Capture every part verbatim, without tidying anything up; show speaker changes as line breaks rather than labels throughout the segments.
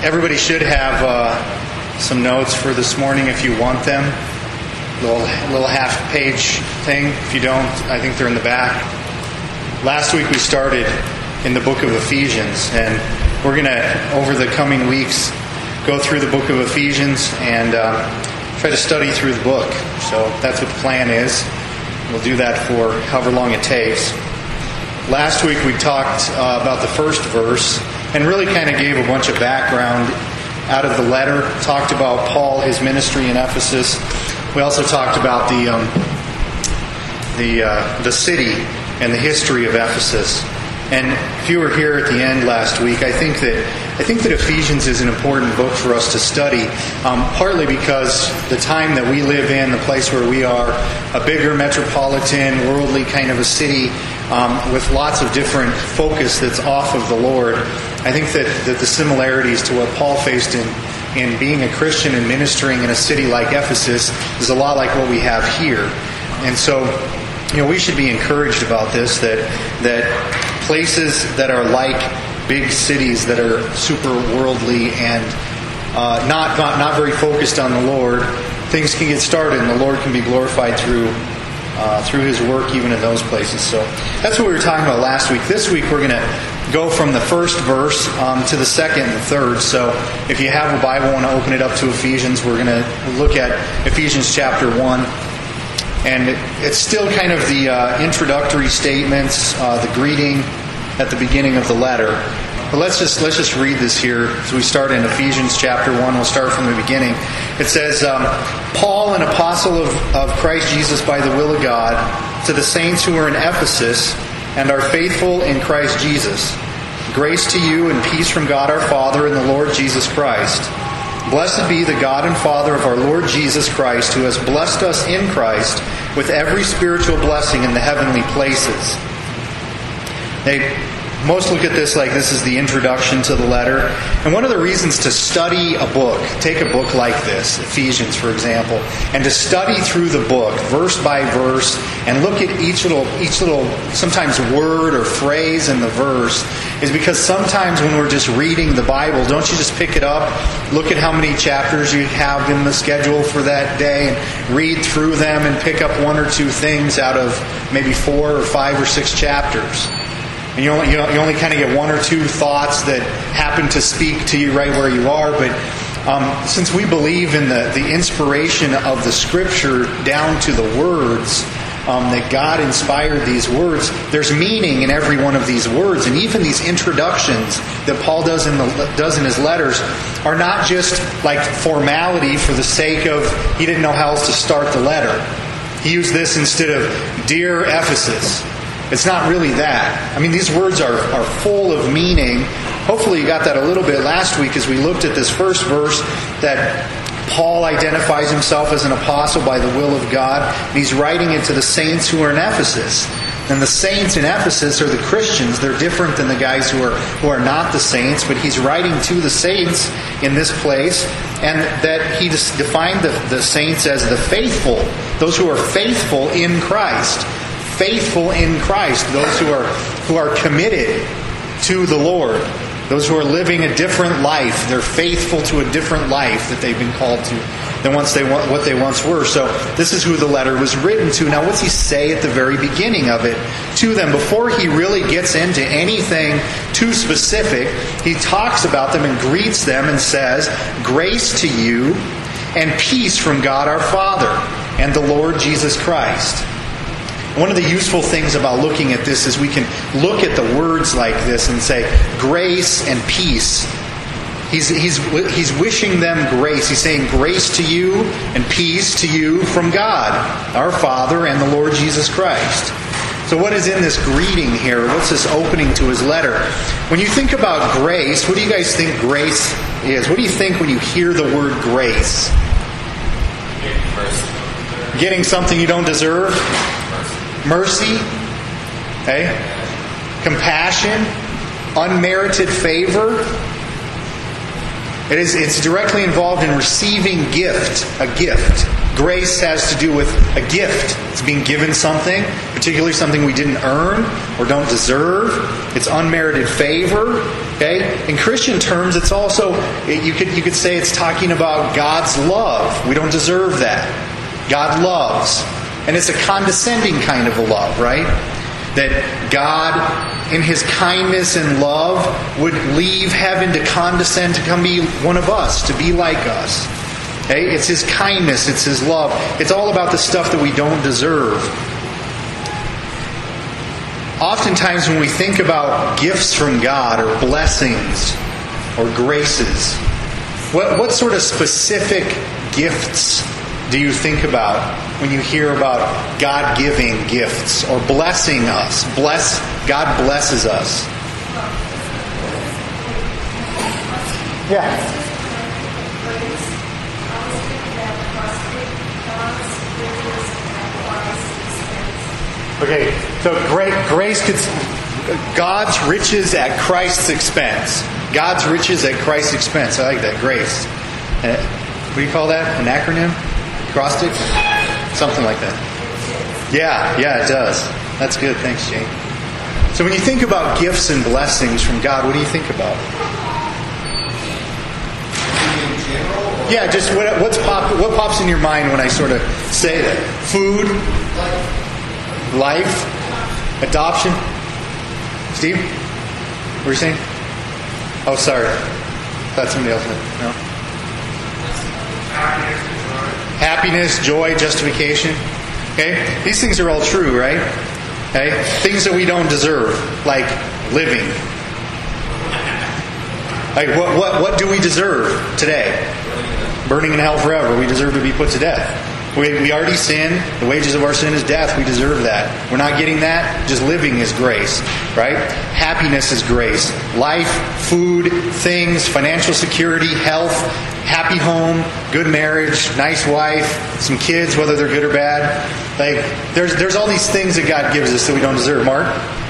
Everybody should have uh, some notes for this morning if you want them. Little little half-page thing. If you don't, I think they're in the back. Last week we started in the book of Ephesians, and we're going to, over the coming weeks, go through the book of Ephesians and uh, try to study through the book. So that's what the plan is. We'll do that for however long it takes. Last week we talked uh, about the first verse and really kind of gave a bunch of background out of the letter. Talked about Paul, his ministry in Ephesus. We also talked about the um, the uh, the city and the history of Ephesus. And if you were here at the end last week, I think that I think that Ephesians is an important book for us to study, um, partly because the time that we live in, the place where we are, a bigger metropolitan, worldly kind of a city um, with lots of different focus that's off of the Lord. I think that, that the similarities to what Paul faced in, in being a Christian and ministering in a city like Ephesus is a lot like what we have here. And so, you know, we should be encouraged about this, that that places that are like big cities that are super worldly and uh, not, not not very focused on the Lord, things can get started and the Lord can be glorified through uh, through His work even in those places. So that's what we were talking about last week. This week we're going to go from the first verse um, to the second and the third. So if you have a Bible and want to open it up to Ephesians, we're going to look at Ephesians chapter one. And it's still kind of the uh, introductory statements, uh, the greeting at the beginning of the letter. But let's just let's just read this here as we start in Ephesians chapter one. We'll start from the beginning. It says, um, Paul, an apostle of, of Christ Jesus by the will of God, to the saints who are in Ephesus and are faithful in Christ Jesus. Grace to you and peace from God our Father and the Lord Jesus Christ. Blessed be the God and Father of our Lord Jesus Christ, who has blessed us in Christ with every spiritual blessing in the heavenly places. They most look at this like this is the introduction to the letter. And one of the reasons to study a book, take a book like this, Ephesians for example, and to study through the book, verse by verse, and look at each little, each little sometimes word or phrase in the verse, is because sometimes when we're just reading the Bible, don't you just pick it up, look at how many chapters you have in the schedule for that day, and read through them and pick up one or two things out of maybe four or five or six chapters. And you only, you only kind of get one or two thoughts that happen to speak to you right where you are. But um, since we believe in the, the inspiration of the Scripture down to the words, um, that God inspired these words, there's meaning in every one of these words. And even these introductions that Paul does in, the, does in his letters are not just like formality for the sake of he didn't know how else to start the letter. He used this instead of, Dear Ephesus. It's not really that. I mean, these words are, are full of meaning. Hopefully you got that a little bit last week as we looked at this first verse, that Paul identifies himself as an apostle by the will of God. And he's writing it to the saints who are in Ephesus. And the saints in Ephesus are the Christians. They're different than the guys who are who are not the saints. But he's writing to the saints in this place. And that he defined the, the saints as the faithful. Those who are faithful in Christ. Faithful in Christ, those who are who are committed to the Lord, those who are living a different life. They're faithful to a different life that they've been called to than once they what they once were. So this is who the letter was written to. Now, what's he say at the very beginning of it to them? Before he really gets into anything too specific, he talks about them and greets them and says, "Grace to you and peace from God our Father and the Lord Jesus Christ." One of the useful things about looking at this is we can look at the words like this and say, grace and peace. He's, he's, he's wishing them grace. He's saying grace to you and peace to you from God, our Father, and the Lord Jesus Christ. So what is in this greeting here? What's this opening to his letter? When you think about grace, what do you guys think grace is? What do you think when you hear the word grace? Getting something you don't deserve? Mercy, okay? Compassion, unmerited favor. It is, it's directly involved in receiving gift, a gift. Grace has to do with a gift. It's being given something, particularly something we didn't earn or don't deserve. It's unmerited favor. Okay? In Christian terms, it's also, you could, you could say it's talking about God's love. We don't deserve that. God loves. And it's a condescending kind of a love, right? That God, in His kindness and love, would leave heaven to condescend to come be one of us, to be like us. Okay? It's His kindness, it's His love. It's all about the stuff that we don't deserve. Oftentimes when we think about gifts from God or blessings or graces, what, what sort of specific gifts do you think about when you hear about God giving gifts or blessing us? Bless God blesses us. Yeah. Okay, so great grace could God's riches at Christ's expense. God's riches at Christ's expense. I like that. Grace. Uh, what do you call that? An acronym? Acrostic? Something like that. Yeah, yeah, it does. That's good. Thanks, Jane. So when you think about gifts and blessings from God, what do you think about? Yeah, just what, what's pop, what pops in your mind when I sort of say that? Food, life, adoption. Steve, what were you saying? Oh, sorry. Thought somebody else had. No. Happiness, joy, justification. Okay, these things are all true, right? Okay, things that we don't deserve, like living. Like what? What? What do we deserve today? Burning in hell forever. We deserve to be put to death. We, we already sin. The wages of our sin is death. We deserve that. We're not getting that. Just living is grace, right? Happiness is grace. Life, food, things, financial security, health, happy home, good marriage, nice wife, some kids, whether they're good or bad. Like there's there's all these things that God gives us that we don't deserve. Mark?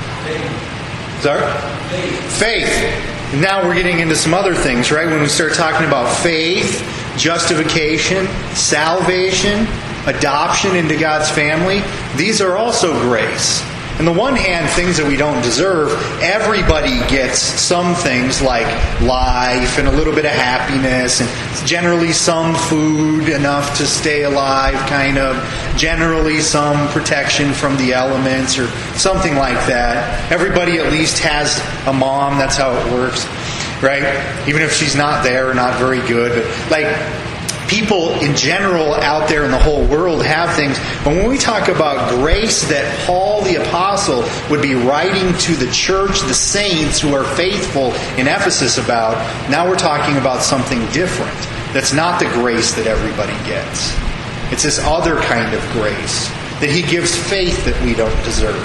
Sorry? Faith. Faith. Now we're getting into some other things, right? When we start talking about faith, justification, salvation, adoption into God's family, these are also grace. On the one hand, things that we don't deserve, everybody gets some things like life and a little bit of happiness and generally some food, enough to stay alive, kind of. Generally some protection from the elements or something like that. Everybody at least has a mom, that's how it works. Right? Even if she's not there or not very good. But like people in general out there in the whole world have things. But when we talk about grace that Paul the Apostle would be writing to the church, the saints who are faithful in Ephesus about, now we're talking about something different. That's not the grace that everybody gets. It's this other kind of grace. That He gives faith that we don't deserve.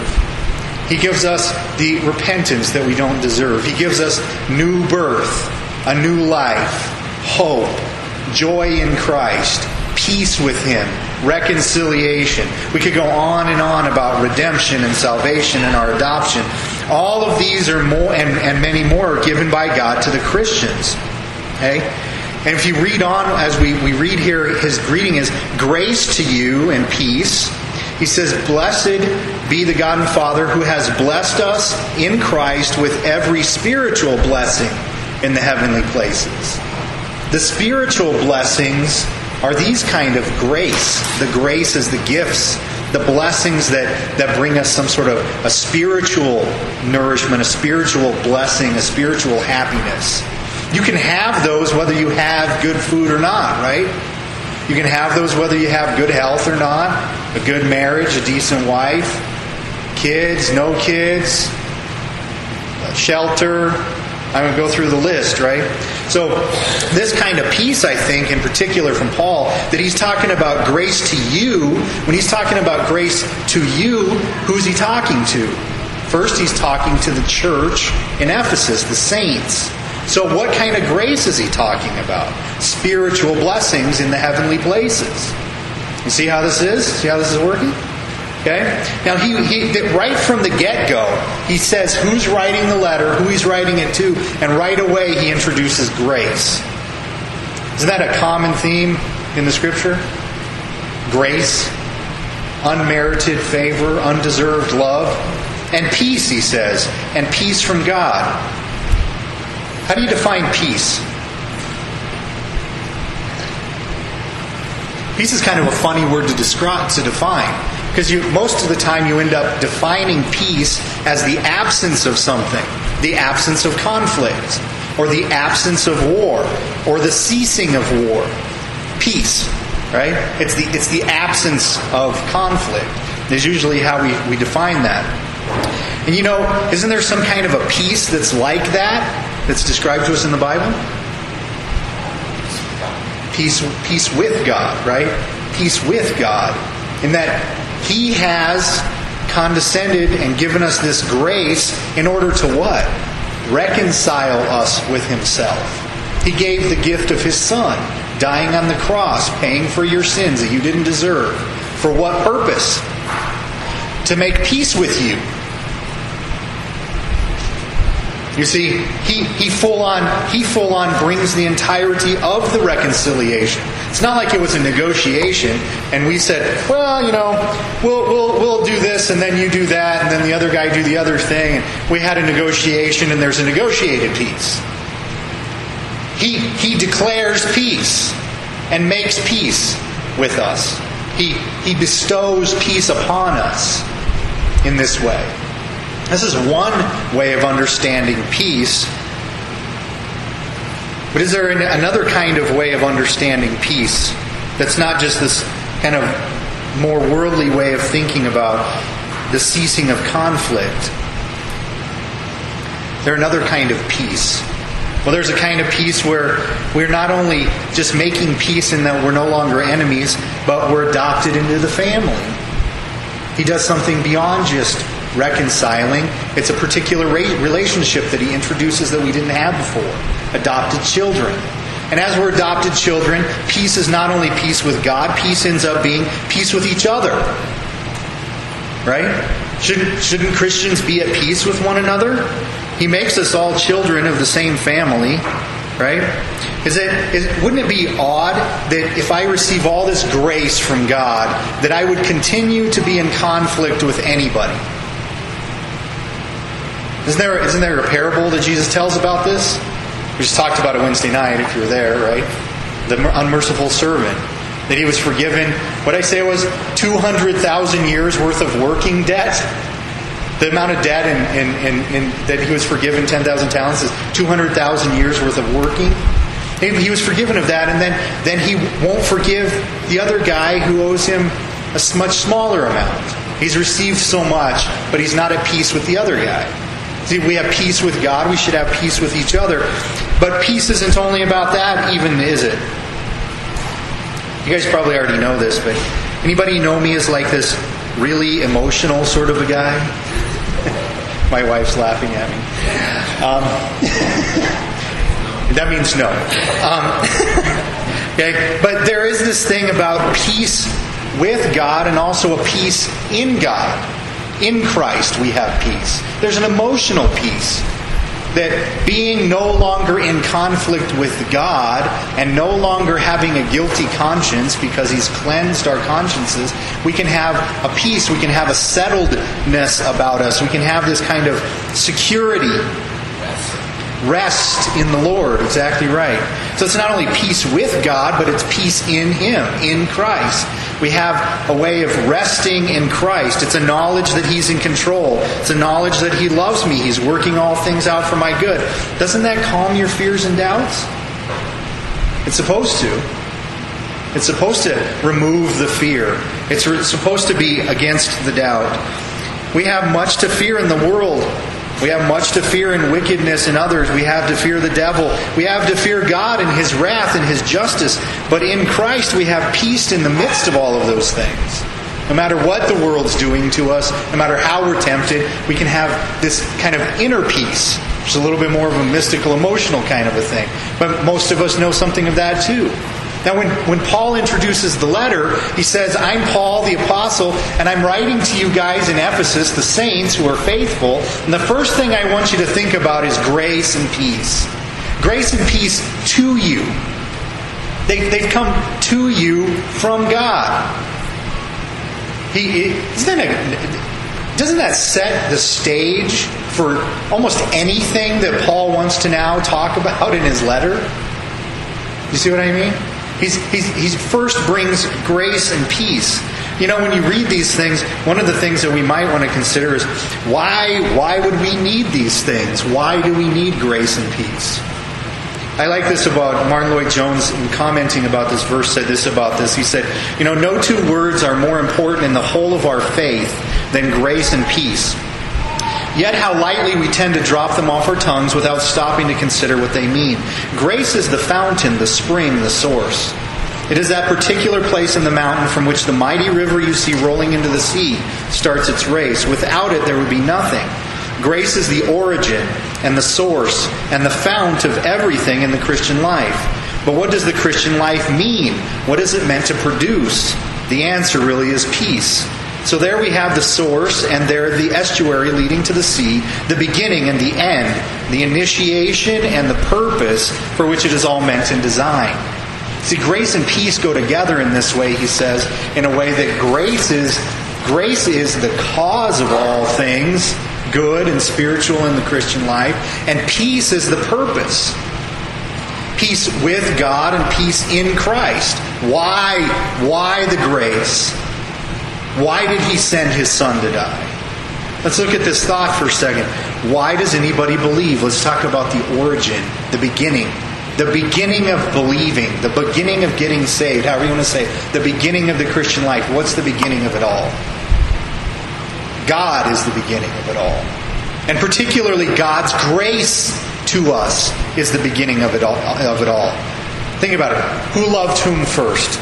He gives us the repentance that we don't deserve. He gives us new birth, a new life, hope, joy in Christ, peace with Him, reconciliation. We could go on and on about redemption and salvation and our adoption. All of these are more, and, and many more, are given by God to the Christians. Okay? And if you read on, as we, we read here, His greeting is, grace to you and peace. He says, blessed be the God and Father who has blessed us in Christ with every spiritual blessing in the heavenly places. The spiritual blessings are these kind of grace. The grace is the gifts, the blessings that, that bring us some sort of a spiritual nourishment, a spiritual blessing, a spiritual happiness. You can have those whether you have good food or not, right? You can have those whether you have good health or not, a good marriage, a decent wife, kids, no kids, shelter. I'm going to go through the list, right? So this kind of peace, I think, in particular from Paul, that he's talking about grace to you. When he's talking about grace to you, who's he talking to? First, he's talking to the church in Ephesus, the saints. So what kind of grace is he talking about? Spiritual blessings in the heavenly places. You see how this is? See how this is working? Okay? Now, he, he right from the get-go, he says who's writing the letter, who he's writing it to, and right away he introduces grace. Isn't that a common theme in the Scripture? Grace, unmerited favor, undeserved love, and peace, he says, and peace from God. How do you define peace? Peace is kind of a funny word to describe, to define, because you, most of the time you end up defining peace as the absence of something, the absence of conflict, or the absence of war, or the ceasing of war. Peace, right? It's the it's the absence of conflict. Is usually how we, we define that. And you know, isn't there some kind of a peace that's like that, that's described to us in the Bible? Peace, peace with God, right? Peace with God. In that He has condescended and given us this grace in order to what? Reconcile us with Himself. He gave the gift of His Son, dying on the cross, paying for your sins that you didn't deserve. For what purpose? To make peace with you. You see, he, he full on he full on brings the entirety of the reconciliation. It's not like it was a negotiation and we said, well, you know, we'll we'll we'll do this and then you do that and then the other guy do the other thing. And we had a negotiation and there's a negotiated peace. He he declares peace and makes peace with us. He he bestows peace upon us in this way. This is one way of understanding peace. But is there another kind of way of understanding peace that's not just this kind of more worldly way of thinking about the ceasing of conflict? Is there another kind of peace? Well, there's a kind of peace where we're not only just making peace in that we're no longer enemies, but we're adopted into the family. He does something beyond just reconciling. It's a particular relationship that He introduces that we didn't have before. Adopted children. And as we're adopted children, peace is not only peace with God, peace ends up being peace with each other. Right? Shouldn't, shouldn't Christians be at peace with one another? He makes us all children of the same family. Right? Is it, is, wouldn't it be odd that if I receive all this grace from God, that I would continue to be in conflict with anybody? Isn't there, isn't there a parable that Jesus tells about this? We just talked about it Wednesday night, if you were there, right? The unmerciful servant. That he was forgiven, what did I say it was? two hundred thousand years worth of working debt? The amount of debt in, in, in, in, that he was forgiven, ten thousand talents, is two hundred thousand years worth of working. He was forgiven of that, and then, then he won't forgive the other guy who owes him a much smaller amount. He's received so much, but he's not at peace with the other guy. See, we have peace with God, we should have peace with each other. But peace isn't only about that, even, is it? You guys probably already know this, but anybody know me as like this really emotional sort of a guy? My wife's laughing at me. Um, that means no. Um, okay, but there is this thing about peace with God and also a peace in God. In Christ we have peace. There's an emotional peace. That being no longer in conflict with God and no longer having a guilty conscience because He's cleansed our consciences, we can have a peace, we can have a settledness about us, we can have this kind of security, rest in the Lord. Exactly right. So it's not only peace with God, but it's peace in Him, in Christ. We have a way of resting in Christ. It's a knowledge that He's in control. It's a knowledge that He loves me. He's working all things out for my good. Doesn't that calm your fears and doubts? It's supposed to. It's supposed to remove the fear. It's re- supposed to be against the doubt. We have much to fear in the world. We have much to fear in wickedness in others. We have to fear the devil. We have to fear God and His wrath and His justice. But in Christ we have peace in the midst of all of those things. No matter what the world's doing to us, no matter how we're tempted, we can have this kind of inner peace. Which is a little bit more of a mystical, emotional kind of a thing. But most of us know something of that too. Now when, when Paul introduces the letter, he says, I'm Paul the Apostle, and I'm writing to you guys in Ephesus, the saints who are faithful. And the first thing I want you to think about is grace and peace. Grace and peace to you. They, they've come to you from God. He, isn't that a, Doesn't that set the stage for almost anything that Paul wants to now talk about in his letter? You see what I mean? He's, he's, he first brings grace and peace. You know, when you read these things, one of the things that we might want to consider is, why, why would we need these things? Why do we need grace and peace? I like this about Martin Lloyd-Jones, in commenting about this verse, said this about this. He said, you know, no two words are more important in the whole of our faith than grace and peace. Yet how lightly we tend to drop them off our tongues without stopping to consider what they mean. Grace is the fountain, the spring, the source. It is that particular place in the mountain from which the mighty river you see rolling into the sea starts its race. Without it, there would be nothing. Grace is the origin and the source and the fount of everything in the Christian life. But what does the Christian life mean? What is it meant to produce? The answer really is peace. So there we have the source, and there the estuary leading to the sea, the beginning and the end, the initiation and the purpose for which it is all meant and designed. See, grace and peace go together in this way, he says, in a way that grace is, grace is the cause of all things, good and spiritual in the Christian life, and peace is the purpose. Peace with God and peace in Christ. Why? Why the grace? Why did he send his son to die? Let's look at this thought for a second. Why does anybody believe? Let's talk about the origin, the beginning. The beginning of believing, the beginning of getting saved, however you want to say it, the beginning of the Christian life. What's the beginning of it all? God is the beginning of it all. And particularly God's grace to us is the beginning of it all. Of it all. Think about it. Who loved whom first?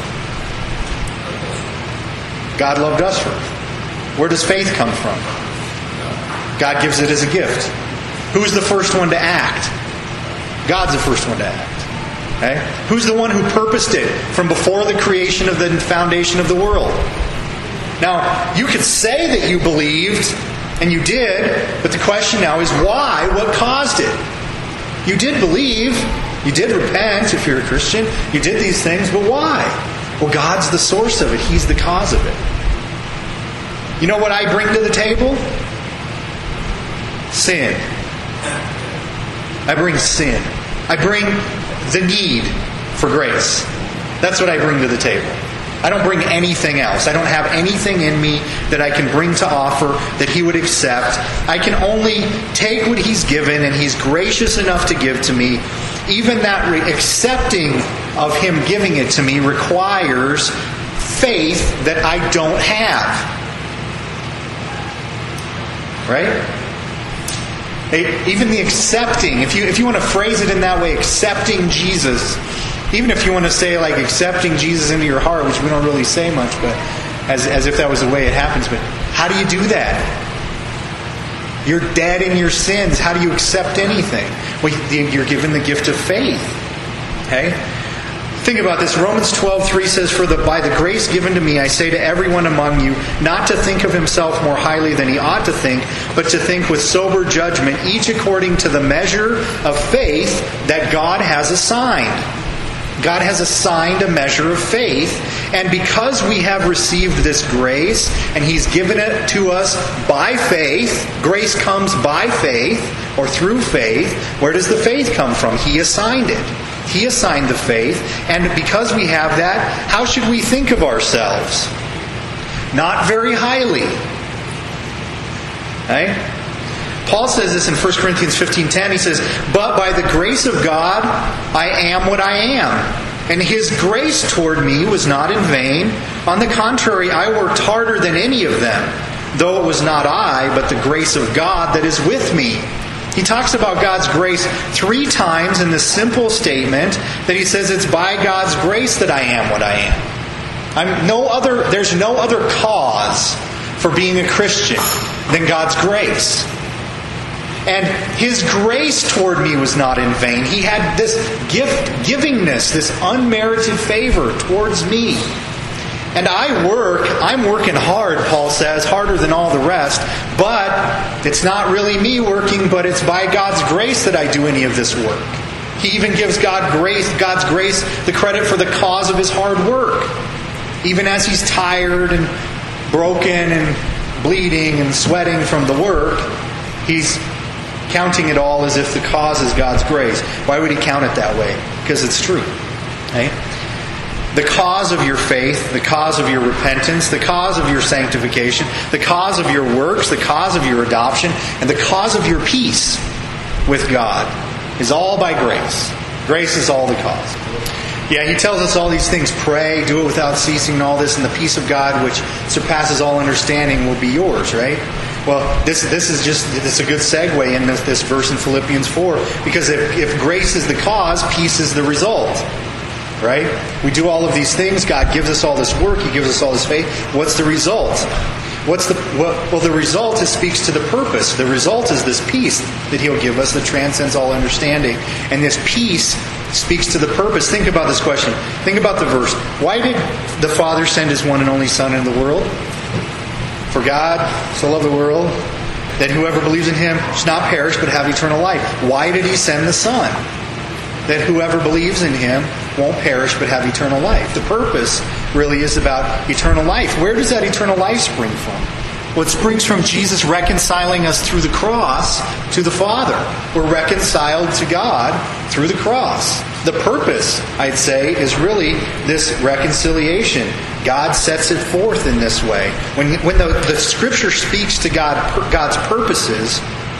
God loved us first. Where does faith come from? God gives it as a gift. Who's the first one to act? God's the first one to act. Okay? Who's the one who purposed it from before the creation of the foundation of the world? Now, you could say that you believed, and you did, but the question now is why? What caused it? You did believe. You did repent if you're a Christian. You did these things, but why? Well, God's the source of it. He's the cause of it. You know what I bring to the table? Sin. I bring sin. I bring the need for grace. That's what I bring to the table. I don't bring anything else. I don't have anything in me that I can bring to offer that He would accept. I can only take what He's given, and He's gracious enough to give to me. Even that re- accepting of Him giving it to me requires faith that I don't have. Right? Even the accepting, if you if you want to phrase it in that way, accepting Jesus, even if you want to say like accepting Jesus into your heart, which we don't really say much, but as as if that was the way it happens, but how do you do that? You're dead in your sins. How do you accept anything? Well, you're given the gift of faith. Okay? Think about this. Romans twelve three says, "For the, by the grace given to me, I say to everyone among you, not to think of himself more highly than he ought to think, but to think with sober judgment, each according to the measure of faith that God has assigned." God has assigned a measure of faith, and because we have received this grace, and He's given it to us by faith, grace comes by faith, or through faith. Where does the faith come from? He assigned it. He assigned the faith, and because we have that, how should we think of ourselves? Not very highly. Right? Paul says this in First Corinthians fifteen ten. He says, "But by the grace of God, I am what I am. And His grace toward me was not in vain. On the contrary, I worked harder than any of them, though it was not I, but the grace of God that is with me." He talks about God's grace three times in this simple statement that he says it's by God's grace that I am what I am. I'm no other. There's no other cause for being a Christian than God's grace. And His grace toward me was not in vain. He had this gift, givingness, this unmerited favor towards me. And I work, I'm working hard, Paul says, harder than all the rest, but it's not really me working, but it's by God's grace that I do any of this work. He even gives God grace, God's grace the credit for the cause of His hard work. Even as He's tired and broken and bleeding and sweating from the work, he's counting it all as if the cause is God's grace. Why would he count it that way? Because it's true. Right? The cause of your faith, the cause of your repentance, the cause of your sanctification, the cause of your works, the cause of your adoption, and the cause of your peace with God is all by grace. Grace is all the cause. Yeah, he tells us all these things. Pray, do it without ceasing, and all this, and the peace of God, which surpasses all understanding, will be yours, right? Well, this this is just this is a good segue in this, this verse in Philippians four, because if, if grace is the cause, peace is the result. Right? We do all of these things. God gives us all this work. He gives us all this faith. What's the result? What's the well, well the result is speaks to the purpose. The result is this peace that He'll give us that transcends all understanding. And this peace speaks to the purpose. Think about this question. Think about the verse. Why did the Father send His one and only Son into the world? For God so loved the world that whoever believes in Him should not perish but have eternal life. Why did He send the Son? That whoever believes in Him won't perish but have eternal life. The purpose really is about eternal life. Where does that eternal life spring from? Well, it springs from Jesus reconciling us through the cross to the Father. We're reconciled to God through the cross. The purpose, I'd say, is really this reconciliation. God sets it forth in this way. When, when the, the Scripture speaks to God, God's purposes,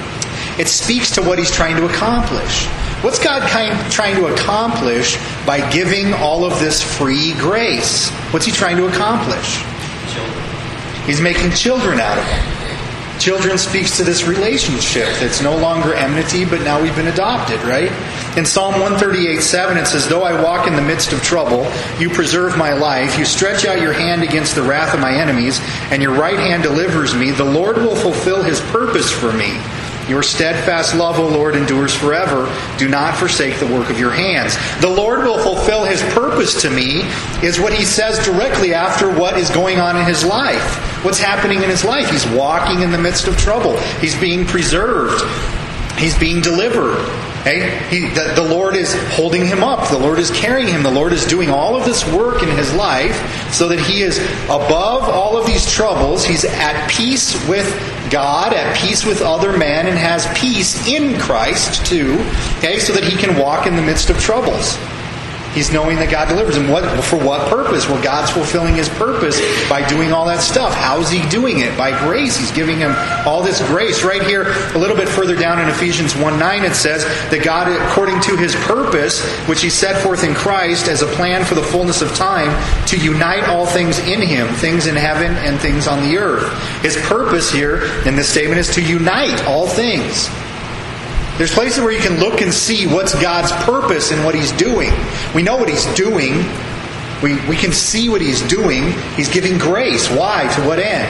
it speaks to what He's trying to accomplish. What's God kind, trying to accomplish by giving all of this free grace? What's He trying to accomplish? Children. He's making children out of them. Children speaks to this relationship that's no longer enmity, but now we've been adopted, right? In Psalm one thirty-eight seven it says, "Though I walk in the midst of trouble, you preserve my life. You stretch out your hand against the wrath of my enemies, and your right hand delivers me. The Lord will fulfill His purpose for me. Your steadfast love, O Lord, endures forever. Do not forsake the work of your hands." The Lord will fulfill His purpose to me is what He says directly after what is going on in His life. What's happening in His life? He's walking in the midst of trouble. He's being preserved. He's being delivered. Okay? He, the, the Lord is holding him up. The Lord is carrying him. The Lord is doing all of this work in his life so that he is above all of these troubles. He's at peace with God, at peace with other men, and has peace in Christ too. Okay, so that he can walk in the midst of troubles. He's knowing that God delivers him. What, for what purpose? Well, God's fulfilling His purpose by doing all that stuff. How's He doing it? By grace. He's giving him all this grace. Right here, a little bit further down in Ephesians one nine, it says that God, according to His purpose, which He set forth in Christ as a plan for the fullness of time, to unite all things in Him, things in heaven and things on the earth. His purpose here in this statement is to unite all things. There's places where you can look and see what's God's purpose and what He's doing. We know what He's doing. We, we can see what He's doing. He's giving grace. Why? To what end?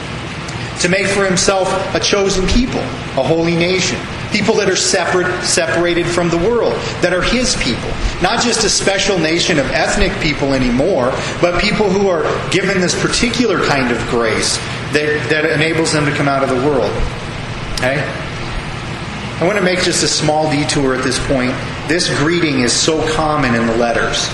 To make for Himself a chosen people, a holy nation. People that are separate, separated from the world, that are His people. Not just a special nation of ethnic people anymore, but people who are given this particular kind of grace that, that enables them to come out of the world. Okay? I want to make just a small detour at this point. This greeting is so common in the letters.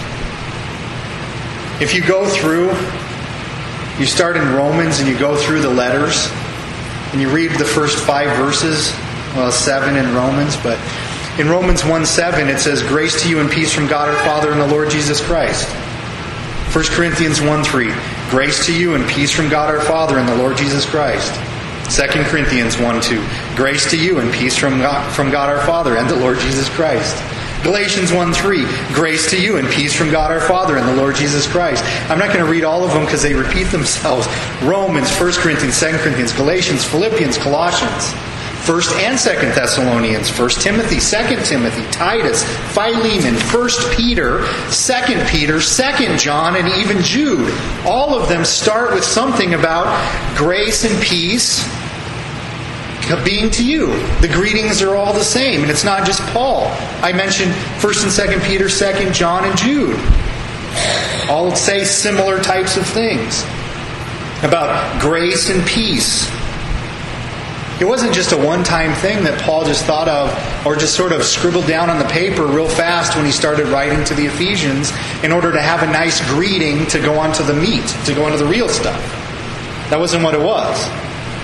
If you go through, you start in Romans and you go through the letters, and you read the first five verses, well, seven in Romans, but in Romans one seven it says, "Grace to you and peace from God our Father and the Lord Jesus Christ." First Corinthians one three, "Grace to you and peace from God our Father and the Lord Jesus Christ." Second Corinthians one two, "Grace to you and peace from God, from God our Father and the Lord Jesus Christ." Galatians one three, "Grace to you and peace from God our Father and the Lord Jesus Christ." I'm not going to read all of them because they repeat themselves. Romans, First Corinthians, Second Corinthians, Galatians, Philippians, Colossians, First and Second Thessalonians, First Timothy, Second Timothy, Titus, Philemon, First Peter, Second Peter, Second John, and even Jude. All of them start with something about grace and peace being to you. The greetings are all the same, and it's not just Paul. I mentioned First and Second Peter, Second John, and Jude. All say similar types of things about grace and peace. It wasn't just a one-time thing that Paul just thought of or just sort of scribbled down on the paper real fast when he started writing to the Ephesians in order to have a nice greeting to go on to the meat, to go on to the real stuff. That wasn't what it was.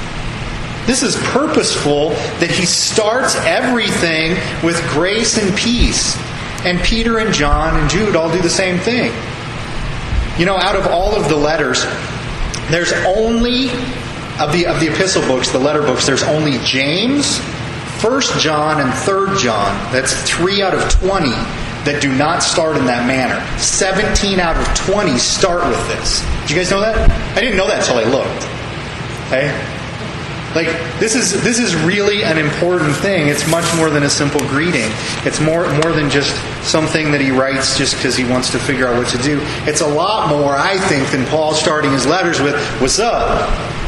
This is purposeful, that he starts everything with grace and peace. And Peter and John and Jude all do the same thing. You know, out of all of the letters, there's only, of the of the epistle books, the letter books, there's only James, First John, and Third John. That's three out of twenty that do not start in that manner. seventeen out of twenty start with this. Did you guys know that? I didn't know that until I looked. Okay? Like, this is this is really an important thing. It's much more than a simple greeting. It's more more than just something that he writes just because he wants to figure out what to do. It's a lot more, I think, than Paul starting his letters with, "What's up?"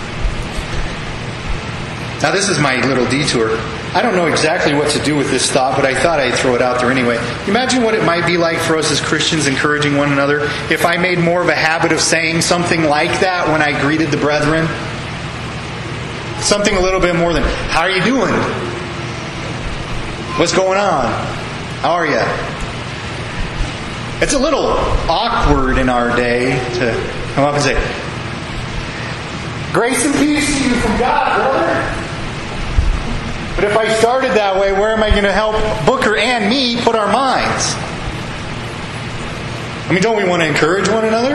Now, this is my little detour. I don't know exactly what to do with this thought, but I thought I'd throw it out there anyway. Imagine what it might be like for us as Christians encouraging one another if I made more of a habit of saying something like that when I greeted the brethren. Something a little bit more than, "How are you doing? What's going on? How are you?" It's a little awkward in our day to come up and say, "Grace and peace to you from God, brother." But if I started that way, where am I going to help Booker and me put our minds? I mean, don't we want to encourage one another?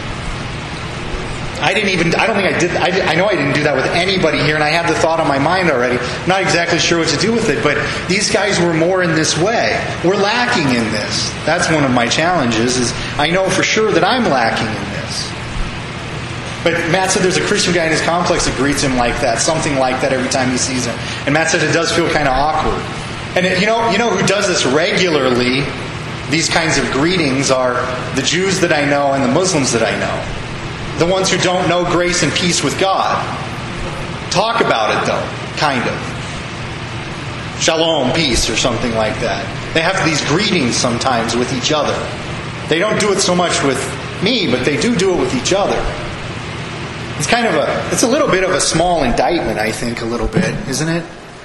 I didn't even, I don't think I did, I, I know I didn't do that with anybody here, and I had the thought on my mind already. Not exactly sure what to do with it, but these guys were more in this way. We're lacking in this. That's one of my challenges, is I know for sure that I'm lacking in this. But Matt said there's a Christian guy in his complex that greets him like that, something like that every time he sees him. And Matt said it does feel kind of awkward. And it, you know, you know who does this regularly, these kinds of greetings, are the Jews that I know and the Muslims that I know. The ones who don't know grace and peace with God. Talk about it though, kind of. Shalom, peace, or something like that. They have these greetings sometimes with each other. They don't do it so much with me, but they do do it with each other. It's kind of a, it's a little bit of a small indictment, I think, a little bit, isn't it?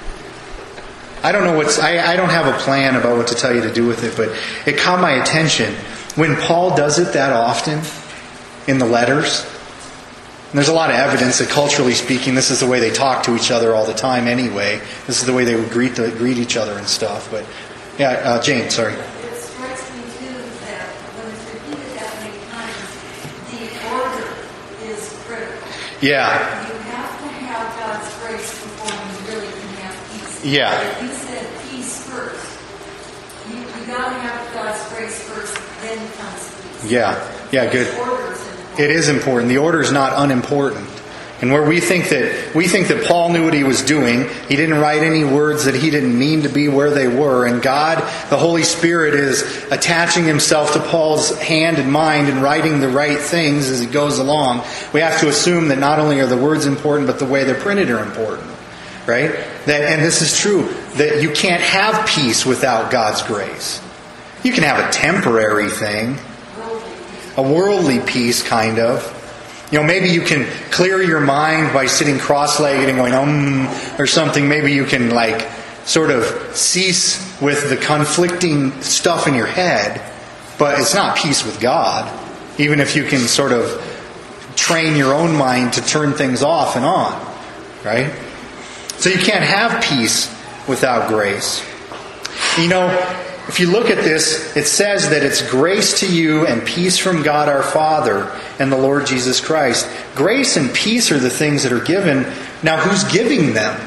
I don't know what's, I, I don't have a plan about what to tell you to do with it, but it caught my attention. When Paul does it that often in the letters, and there's a lot of evidence that culturally speaking, this is the way they talk to each other all the time anyway. This is the way they would greet the, greet each other and stuff. But yeah, uh, Jane, sorry.
It strikes me too that when it's repeated that many times, the order is critical.
Yeah.
You have to have God's grace before you really can have peace.
Yeah.
If you said peace first, you, you got to have God's grace first, then comes peace.
Yeah. Yeah, good. It is important. The order is not unimportant. And where we think that we think that Paul knew what he was doing, he didn't write any words that he didn't mean to be where they were, and God, the Holy Spirit, is attaching himself to Paul's hand and mind and writing the right things as he goes along. We have to assume that not only are the words important, but the way they're printed are important. Right? That, and this is true, that you can't have peace without God's grace. You can have a temporary thing, a worldly peace, kind of. You know, maybe you can clear your mind by sitting cross-legged and going, um, or something. Maybe you can, like, sort of cease with the conflicting stuff in your head. But it's not peace with God. Even if you can sort of train your own mind to turn things off and on. Right? So you can't have peace without grace. You know, if you look at this, it says that it's grace to you and peace from God our Father and the Lord Jesus Christ. Grace and peace are the things that are given. Now, who's giving them?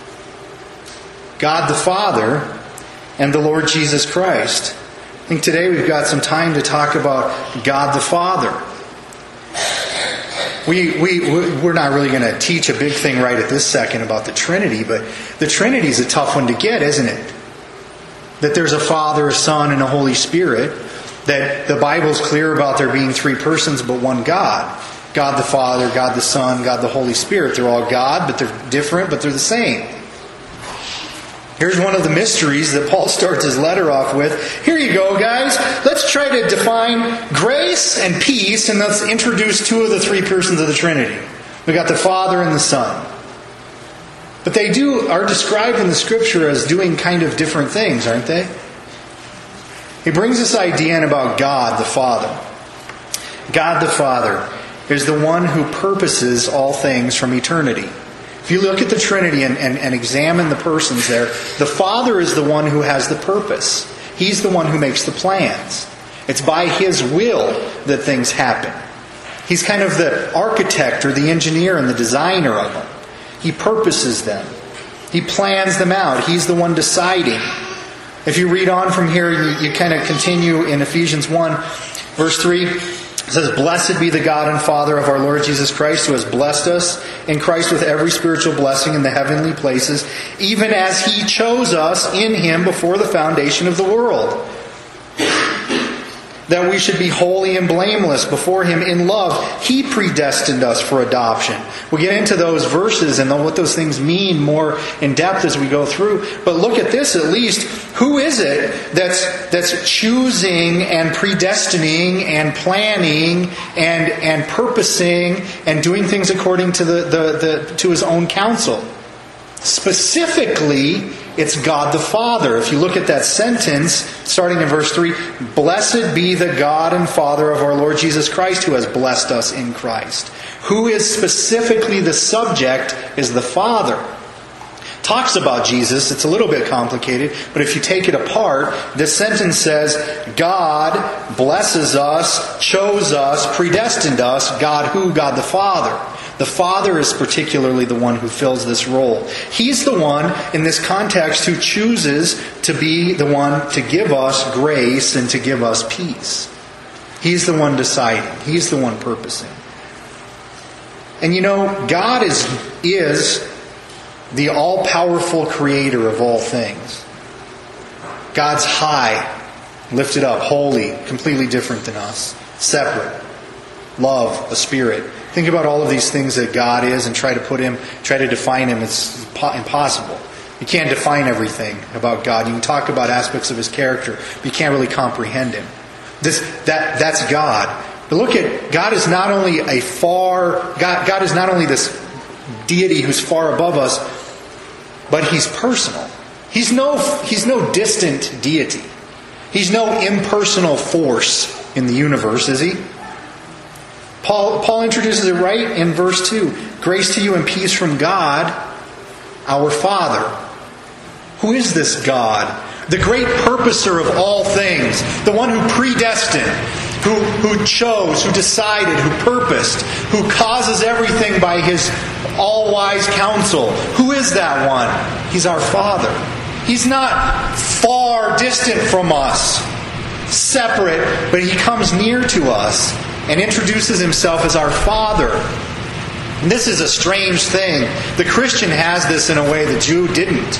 God the Father and the Lord Jesus Christ. I think today we've got some time to talk about God the Father. We, we, we're not really going to teach a big thing right at this second about the Trinity, but the Trinity is a tough one to get, isn't it? That there's a Father, a Son, and a Holy Spirit. That the Bible's clear about there being three persons but one God. God the Father, God the Son, God the Holy Spirit. They're all God, but they're different, but they're the same. Here's one of the mysteries that Paul starts his letter off with. Here you go, guys. Let's try to define grace and peace, and let's introduce two of the three persons of the Trinity. We've got the Father and the Son. But they do are described in the Scripture as doing kind of different things, aren't they? He brings this idea in about God the Father. God the Father is the one who purposes all things from eternity. If you look at the Trinity and, and, and examine the persons there, the Father is the one who has the purpose. He's the one who makes the plans. It's by His will that things happen. He's kind of the architect or the engineer and the designer of them. He purposes them. He plans them out. He's the one deciding. If you read on from here, you, you kind of continue in Ephesians one, verse three. It says, "Blessed be the God and Father of our Lord Jesus Christ, who has blessed us in Christ with every spiritual blessing in the heavenly places, even as He chose us in Him before the foundation of the world, that we should be holy and blameless before Him in love. He predestined us for adoption." We'll get into those verses and what those things mean more in depth as we go through. But look at this at least. Who is it that's that's choosing and predestining and planning and and purposing and doing things according to the, the, the to His own counsel? Specifically, it's God the Father. If you look at that sentence, starting in verse three, "Blessed be the God and Father of our Lord Jesus Christ, who has blessed us in Christ." Who is specifically the subject is the Father. Talks about Jesus. It's a little bit complicated, but if you take it apart, this sentence says, God blesses us, chose us, predestined us. God who? God the Father. The Father is particularly the one who fills this role. He's the one, in this context, who chooses to be the one to give us grace and to give us peace. He's the one deciding. He's the one purposing. And you know, God is, is the all-powerful creator of all things. God's high, lifted up, holy, completely different than us, separate, love, a spirit. Think about all of these things that God is and try to put Him, try to define Him. It's impossible. You can't define everything about God. You can talk about aspects of His character, but you can't really comprehend Him. This, that, that's God. But look at, God is not only a far, God, God is not only this deity who's far above us, but He's personal. He's no, He's no distant deity. He's no impersonal force in the universe, is He? Paul, Paul introduces it right in verse two. "Grace to you and peace from God, our Father." Who is this God? The great purposer of all things. The one who predestined, who, who chose, who decided, who purposed, who causes everything by His all-wise counsel. Who is that one? He's our Father. He's not far distant from us, separate, but He comes near to us and introduces Himself as our Father. And this is a strange thing. The Christian has this in a way the Jew didn't.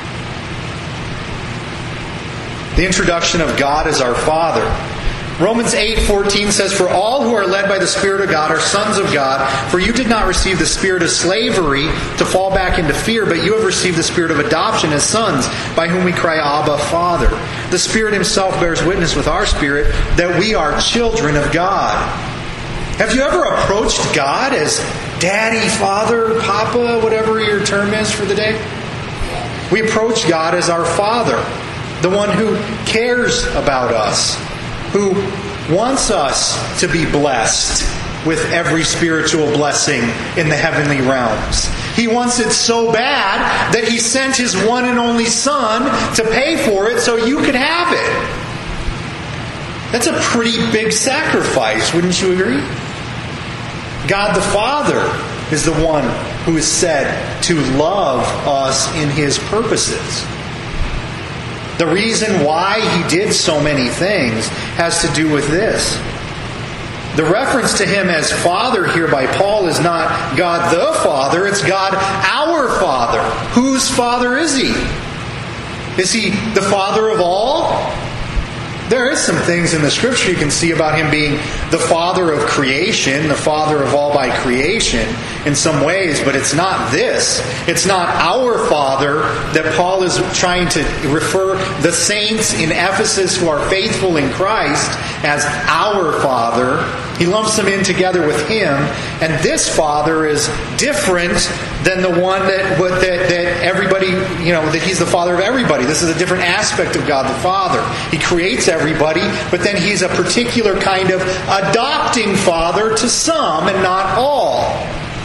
The introduction of God as our Father. Romans eight fourteen says, "For all who are led by the Spirit of God are sons of God. For you did not receive the spirit of slavery to fall back into fear, but you have received the spirit of adoption as sons, by whom we cry, Abba, Father. The Spirit Himself bears witness with our spirit that we are children of God." Have you ever approached God as Daddy, Father, Papa, whatever your term is for the day? We approach God as our Father, the one who cares about us, who wants us to be blessed with every spiritual blessing in the heavenly realms. He wants it so bad that He sent His one and only Son to pay for it so you could have it. That's a pretty big sacrifice, wouldn't you agree? God the Father is the one who is said to love us in His purposes. The reason why He did so many things has to do with this. The reference to Him as Father here by Paul is not God the Father, it's God our Father. Whose Father is He? Is He the Father of all? There is some things in the Scripture you can see about Him being the Father of creation, the Father of all by creation in some ways, but it's not this. It's not our Father that Paul is trying to refer the saints in Ephesus who are faithful in Christ as our Father. He lumps them in together with Him, and this Father is different than the one that, that, that everybody, you know, that He's the Father of everybody. This is a different aspect of God the Father. He creates everybody, but then He's a particular kind of adopting Father to some and not all.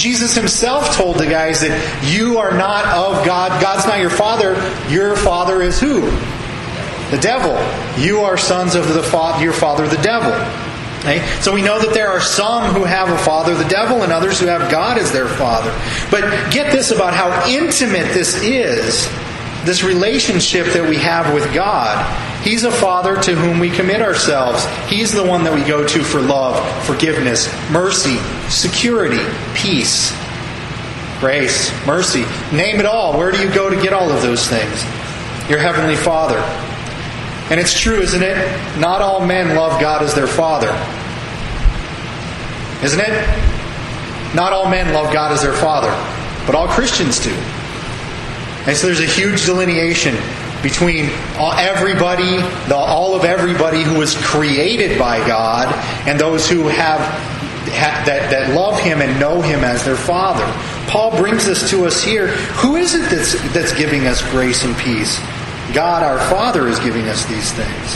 Jesus himself told the guys that you are not of God. God's not your father. Your father is who? The devil. You are sons of the fa- your father, the devil. Okay? So we know that there are some who have a father, the devil, and others who have God as their father. But get this about how intimate this is, this relationship that we have with God. He's a father to whom we commit ourselves. He's the one that we go to for love, forgiveness, mercy, security, peace, grace, mercy. Name it all. Where do you go to get all of those things? Your Heavenly Father. And it's true, isn't it? Not all men love God as their Father. Isn't it? Not all men love God as their Father. But all Christians do. And so there's a huge delineation between everybody, the, all of everybody who was created by God, and those who have, have that, that love Him and know Him as their Father. Paul brings this to us here. Who is it that's, that's giving us grace and peace? God our Father is giving us these things.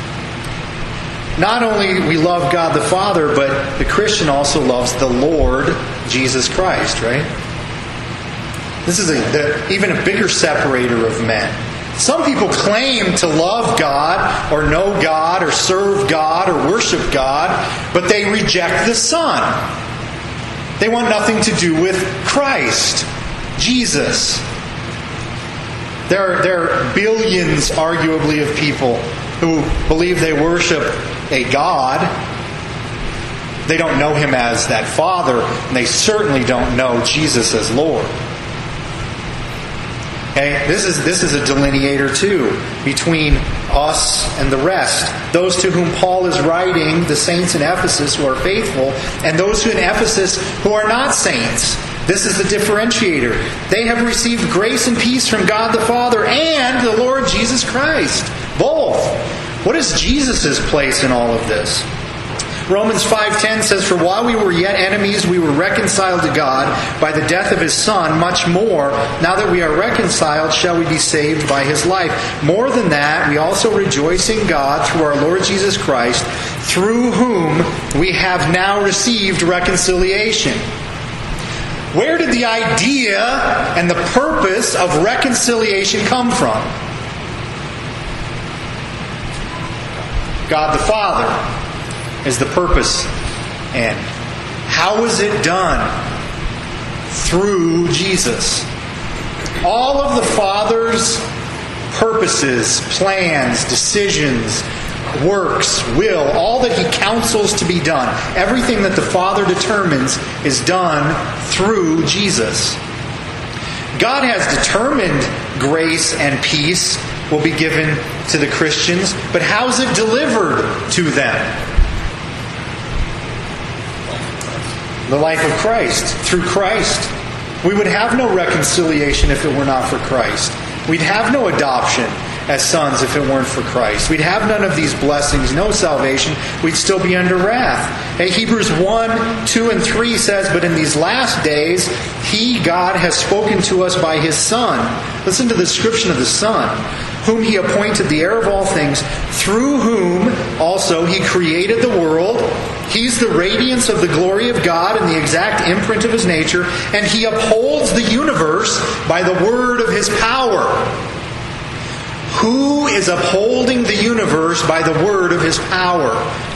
Not only we love God the Father, but the Christian also loves the Lord Jesus Christ, right? This is a, the, even a bigger separator of men. Some people claim to love God or know God or serve God or worship God, but they reject the Son. They want nothing to do with Christ, Jesus. There are, there are billions, arguably, of people who believe they worship a God. They don't know Him as that Father, and they certainly don't know Jesus as Lord. Okay? This is this is a delineator too between us and the rest. Those to whom Paul is writing, the saints in Ephesus who are faithful, and those who in Ephesus who are not saints. This is the differentiator. They have received grace and peace from God the Father and the Lord Jesus Christ. Both. What is Jesus' place in all of this? Romans five ten says, "For while we were yet enemies, we were reconciled to God by the death of His Son. Much more, now that we are reconciled, shall we be saved by His life. More than that, we also rejoice in God through our Lord Jesus Christ, through whom we have now received reconciliation." Where did the idea and the purpose of reconciliation come from? God the Father is the purpose. And how is it done? Through Jesus. All of the Father's purposes, plans, decisions, works, will, all that He counsels to be done, everything that the Father determines is done through Jesus. God has determined grace and peace will be given to the Christians, but how is it delivered to them? The life of Christ, through Christ. We would have no reconciliation if it were not for Christ. We'd have no adoption as sons if it weren't for Christ. We'd have none of these blessings, no salvation. We'd still be under wrath. Hey, Hebrews one, two, and three says, "But in these last days, He, God, has spoken to us by His Son." Listen to the description of the Son. "Whom He appointed the heir of all things, through whom also He created the world. He's the radiance of the glory of God and the exact imprint of His nature, and He upholds the universe by the word of His power." Who is upholding the universe by the word of His power?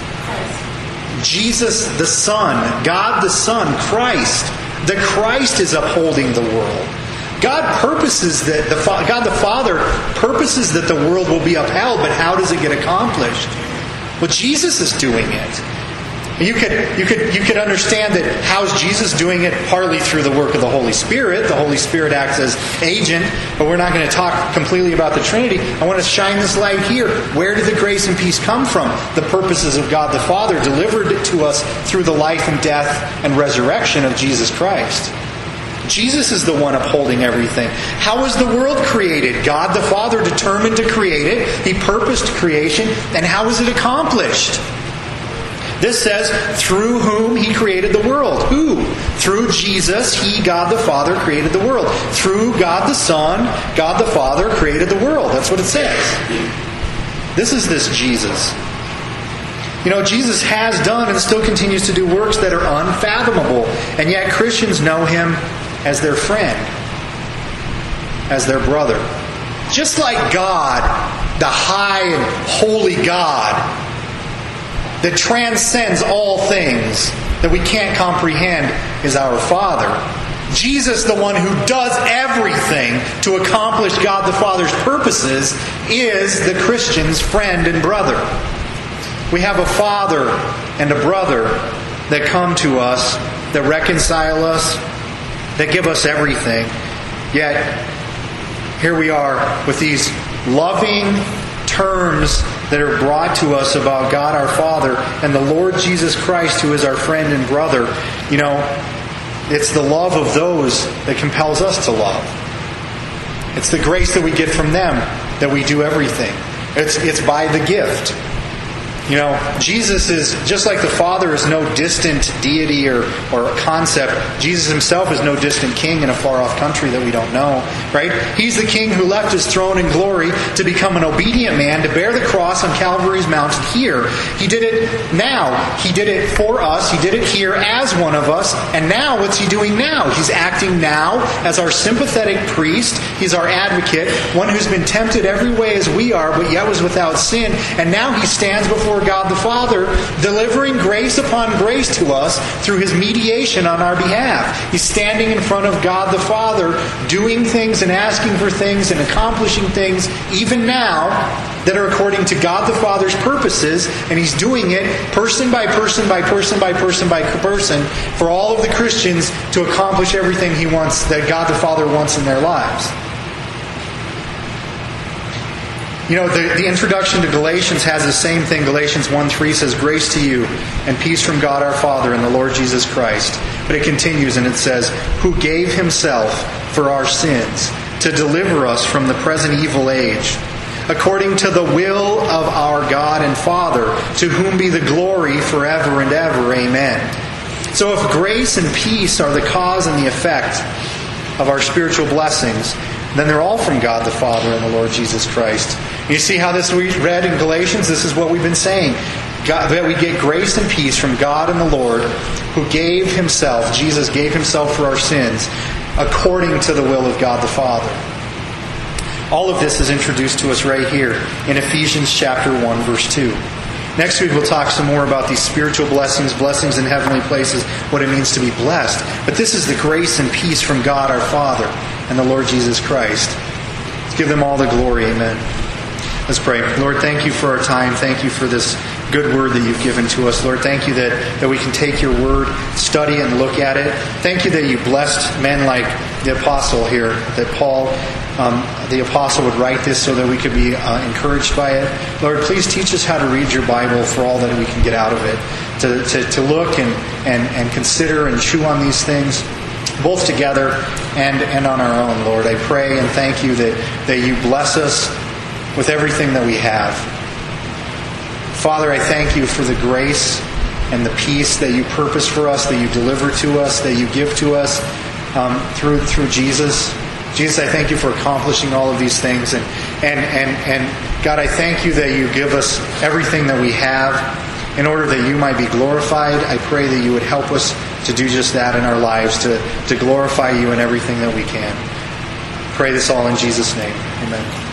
Jesus the Son, God the Son, Christ. The Christ is upholding the world. God purposes that the God the Father purposes that the world will be upheld, but how does it get accomplished? Well, Jesus is doing it. You could you could you could understand that how's Jesus doing it partly through the work of the Holy Spirit. The Holy Spirit acts as agent, but we're not going to talk completely about the Trinity. I want to shine this light here. Where did the grace and peace come from? The purposes of God the Father delivered to us through the life and death and resurrection of Jesus Christ. Jesus is the one upholding everything. How was the world created? God the Father determined to create it. He purposed creation. And how was it accomplished? This says, through whom He created the world. Who? Through Jesus, He, God the Father, created the world. Through God the Son, God the Father created the world. That's what it says. This is this Jesus. You know, Jesus has done and still continues to do works that are unfathomable. And yet Christians know Him as their friend, as their brother. Just like God, the high and holy God that transcends all things that we can't comprehend, is our Father. Jesus, the one who does everything to accomplish God the Father's purposes, is the Christian's friend and brother. We have a father and a brother that come to us, that reconcile us, that give us everything. Yet, here we are with these loving terms that are brought to us about God our Father and the Lord Jesus Christ, who is our friend and brother. You know, it's the love of those that compels us to love. It's the grace that we get from them that we do everything. It's, it's by the gift. You know, Jesus is, just like the Father is no distant deity or, or concept, Jesus Himself is no distant king in a far-off country that we don't know, right? He's the king who left His throne in glory to become an obedient man, to bear the cross on Calvary's mountain here. He did it now. He did it for us. He did it here as one of us. And now, what's He doing now? He's acting now as our sympathetic priest. He's our advocate, one who's been tempted every way as we are, but yet was without sin. And now He stands before God the Father, delivering grace upon grace to us through His mediation on our behalf. He's standing in front of God the Father, doing things and asking for things and accomplishing things, even now, that are according to God the Father's purposes, and He's doing it person by person by person by person by person for all of the Christians to accomplish everything He wants, that God the Father wants in their lives. You know, the, the introduction to Galatians has the same thing. Galatians one three says, "Grace to you and peace from God our Father and the Lord Jesus Christ." But it continues and it says, "Who gave Himself for our sins to deliver us from the present evil age, according to the will of our God and Father, to whom be the glory forever and ever. Amen." So if grace and peace are the cause and the effect of our spiritual blessings, then they're all from God the Father and the Lord Jesus Christ. You see how this we read in Galatians? This is what we've been saying. God, that we get grace and peace from God and the Lord, who gave Himself, Jesus gave Himself for our sins, according to the will of God the Father. All of this is introduced to us right here in Ephesians chapter one, verse two. Next week we'll talk some more about these spiritual blessings, blessings in heavenly places, what it means to be blessed. But this is the grace and peace from God our Father and the Lord Jesus Christ. Let's give them all the glory. Amen. Let's pray. Lord, thank You for our time. Thank You for this good word that You've given to us. Lord, thank You that, that we can take Your word, study and look at it. Thank You that You blessed men like the apostle here, that Paul, um, the apostle, would write this so that we could be uh, encouraged by it. Lord, please teach us how to read Your Bible for all that we can get out of it, to, to, to look and, and, and consider and chew on these things, both together and, and on our own, Lord. I pray and thank You that, that You bless us with everything that we have. Father, I thank You for the grace and the peace that You purpose for us, that You deliver to us, that You give to us um, through through Jesus. Jesus, I thank You for accomplishing all of these things. And, and, and, and God, I thank You that You give us everything that we have in order that You might be glorified. I pray that You would help us to do just that in our lives, to, to glorify You in everything that we can. Pray this all in Jesus' name. Amen.